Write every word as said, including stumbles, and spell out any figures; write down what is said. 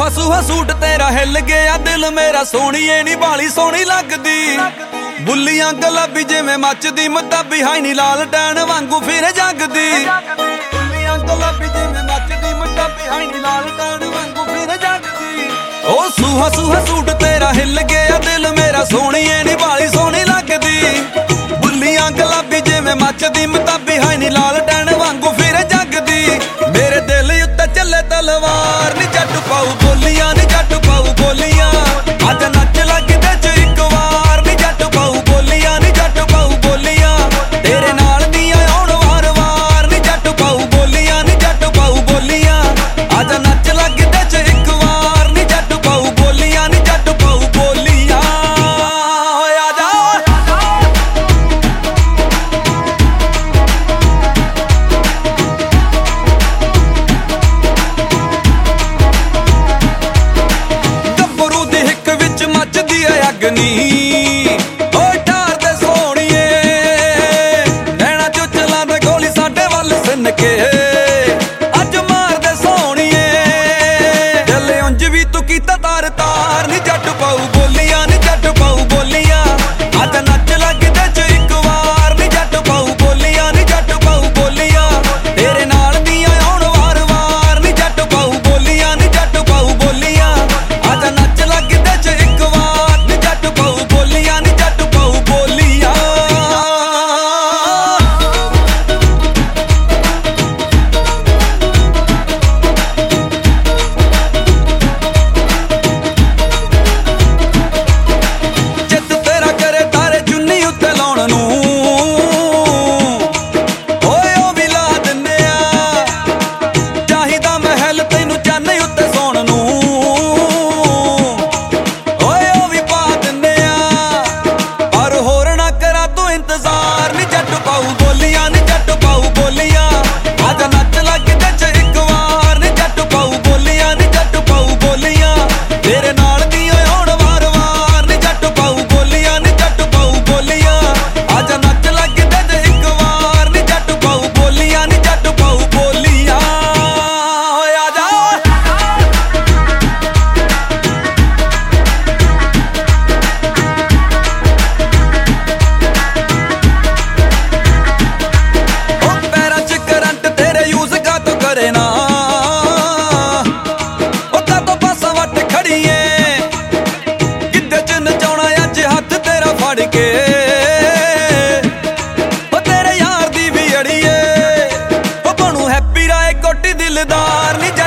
ਸੂਹਾ suit ਤੇਰਾ ਹਿੱਲ ਗਿਆ ਦਿਲ ਮੇਰਾ, ਸੋਹਣੀਏ ਨੀ ਬਾਲੀ ਸੋਹਣੀ ਲੱਗਦੀ। ਬੁੱਲੀਆਂ ਗੁਲਾਬੀ ਜਿਵੇਂ ਮੱਚਦੀ ਮਤਾਬੀ, ਹਾਈ ਨੀ ਲਾਲ ਟੈਣ ਵਾਂਗੂ ਫਿਰ ਜਗਦੀ। ਬੁੱਲੀਆਂ ਗੁਲਾਬੀ ਜਿਵੇਂ ਮੱਚਦੀ ਮਤਾਬੀ, ਹਾਈ ਨੀ ਲਾਲ ਟੈਣ ਵਾਂਗੂ ਫਿਰ ਜਗਦੀ। ਉਹ ਸੂਹਾ ਸੂਹਾ ਸੂਟ ਤੇਰਾ ਹਿੱਲ ਗਿਆ ਦਿਲ ਮੇਰਾ, ਸੋਹਣੀਏ ਨੀ ਬਾਲੀ ਸੋਹਣੀ ਲੱਗਦੀ। ਬੁੱਲੀਆਂ ਗੁਲਾਬੀ ਜਿਵੇਂ ਮੱਚਦੀ ਮਤਾਬੀ, ਹਾਈ ਨੀ ਲਾਲ ਟੈਣ ਵਾਂਗੂ ਫਿਰ ਜਗਦੀ। ਮੇਰੇ ਦਿਲ ਉੱਤੇ ਚੱਲੇ ਤਲਵਾਰ ਨੀ ਜੱਟ ਪਾਉ ਬੋਲੀਆਂ, ਨੀ ਜੱਟ ਪਾਉ ਬੋਲੀਆਂ। ਅੱਜ ਨੱਚ ਲੱਗਦੇ ਚ ਇੱਕ ਵਾਰ ਨੀ ਜੱਟ ਪਾਉ ਬੋਲੀਆਂ, ਨੀ ਜੱਟ ਪਾਉ ਬੋਲੀਆਂ। ਤੇਰੇ ਨਾਲ ਦੀਆਂ ਆਉਣ ਵਾਰ ਵਾਰ ਨੀ ਜੱਟ ਪਾਉ ਬੋਲੀਆਂ, ਨੀ ਜੱਟ ਪਾਉ ਬੋਲੀਆਂ। ਅੱਜ ਨੱਚ ਲੱਗਦੇ ਚ ਇੱਕ ਵਾਰ ਨੀ ਜੱਟ ਪਾਉ ਬੋਲੀਆਂ, ਨੀ ਜੱਟ ਪਾਉ ਬੋਲੀਆਂ। ਓਏ ਆ ਜਾ ਗੱਭਰੂ ਦੀ ਹਿੱਕ ਵਿੱਚ ਮੱਚਦੀ ਐ ਅੱਗ ਨੀ। ਓਏ ਢਾਰ ਤੇ ਸੋਹਣੀਏ ਨੈਣਾ ਚੋਂ ਚਲਾਂਦਾ ਗੋਲੀ ਸਾਡੇ ਵੱਲ ਸਿੰਨ ਕੇ। ਅੱਜ ਮਾਰਦੇ ਸੋਹਣੀਏ ਦਿਲ ਉਂਝ ਵੀ ਤੂੰ ਕੀਤਾ ਤਾਰ ਤਾਰ ਨੀ ਜੱਟ ਪਾਉ ਬੋਲੀਆਂ, ਨੀ ਜੱਟ ਪਾਉ ਬੋਲੀਆਂ। ਅੱਜ ਨੱਚ ਲੱਗਦੇ ਚ ਇੱਕ ਵਾਰ ਨੀ ਜੱਟ ਪਾਉ ਬੋਲੀਆਂ, ਨੀ ਜੱਟ ਪਾਉ ਬੋਲੀਆਂ। ਤੇਰੇ ਨਾਲ ਦੀਆਂ ਆਉਣ ਵਾਰ ਵਾਰ ਨੀ ਜੱਟ ਪਾਉ ਬੋਲੀਆਂ, ਨੀ ਜੱਟ ਪਾਉ ਬੋਲੀਆਂ। ਅੱਜ ਨੱਚ ਲੱਗਦੇ ਚ ਇੱਕ ਵਾਰ ਨੀ ਜੱਟ ਪਾਉ ਬੋਲੀਆਂ, ਨੀ ਜੱਟ ਪਾਉ ਬੋਲੀਆਂ। ਜਿੱਦ ਤੇਰਾ ਕਰੇ ਤਾਰੇ ਚੁੰਨੀ ਉੱਤੇ ਲਾਉਣ ਨੂੰ, ਓਏ ਉਹ ਵੀ ਲਾ ਦਿੰਨੇ ਆ। ਚਾਹੀਦਾ ਮਹਿਲ ਤੈਨੂੰ ਚੰਨ ਉੱਤੇ ਸੌਣ ਨੂੰ, ਓਏ ਉਹ ਵੀ ਪਾ ਦਿੰਨੇ ਆ। ਪਰ ਹੋਰ ਨਾ ਕਰਾ ਤੂੰ ਇੰਤਜ਼ਾਰ ਨੀ ਜੱਟ ਪਾਉ ਬੋਲੀਆਂ, ਨੀ ਜੱਟ ਪਾਉ ਬੋਲੀਆਂ। ਅੱਜ ਨੱਚ ਲੱਗਦੇ ਚ ਇੱਕ ਵਾਰ ਨੀ ਜੱਟ ਪਾਉ ਬੋਲੀਆਂ, ਨੀ ਜੱਟ ਪਾਉ ਬੋਲੀਆਂ। ਤੇਰੇ ਨਾਲ ਦੀਆਂ ਆਉਣ ਵਾਰ ਵਾਰ ਨੀ ਜੱਟ ਪਾਉ ਬੋਲੀਆਂ, ਨੀ ਜੱਟ ਪਾਉ ਬੋਲੀਆਂ। ਅੱਜ ਨੱਚ ਲੱਗਦੇ ਚ ਇੱਕ ਵਾਰ ਨੀ ਜੱਟ ਪਾਉ ਬੋਲੀਆਂ, ਨੀ ਜੱਟ ਪਾਉ ਬੋਲੀਆਂ। ਓਏ ਆ ਜਾ ਉਹ ਪੈਰਾਂ ਚ ਕਰੰਟ ਤੇਰੇ ਯੂਜ਼ ਕਾਤੋਂ ਕਰੇ ਨਾ। ਉਹ ਕਾਤੋਂ ਪਾਸਾ ਵੱਟ ਖੜੀਏ ਕਿੱਦੇ ਚ ਨਚਾਉਣਾ ਅੱਜ ਹੱਥ ਤੇਰਾ ਫੜ ਕੇ। ਉਹ ਤੇਰੇ ਯਾਰ ਦੀ ਵੀ ਅੜੀਏ ਉਹ ਬਣੂ ਹੈਪੀ ਰਾਏ ਕੋਟੀ ਦਿਲਦਾਰ ਨੀ